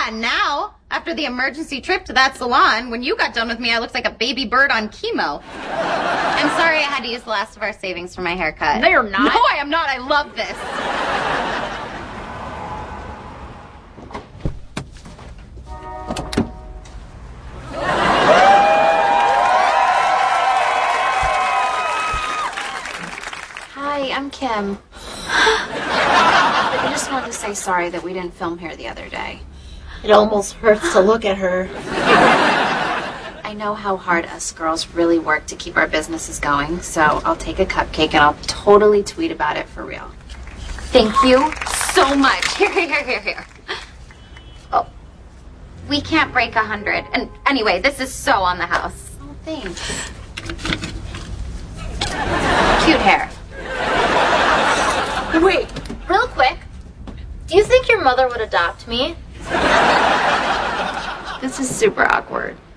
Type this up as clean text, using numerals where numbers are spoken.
Yeah, now, after the emergency trip to that salon, when you got done with me, I looked like a baby bird on chemo. I'm sorry I had to use the last of our savings for my haircut. No, you're not. No, I am not. I love this. Hi, I'm Kim. I just wanted to say sorry that we didn't film here the other day. It almost hurts to look at her. I know how hard us girls really work to keep our businesses going, so I'll take a cupcake and I'll totally tweet about it for real. Thank you so much. Here. Oh, we can't break 100. And anyway, this is so on the house. Oh, thanks. Cute hair. Wait, real quick. Do you think your mother would adopt me? This is super awkward.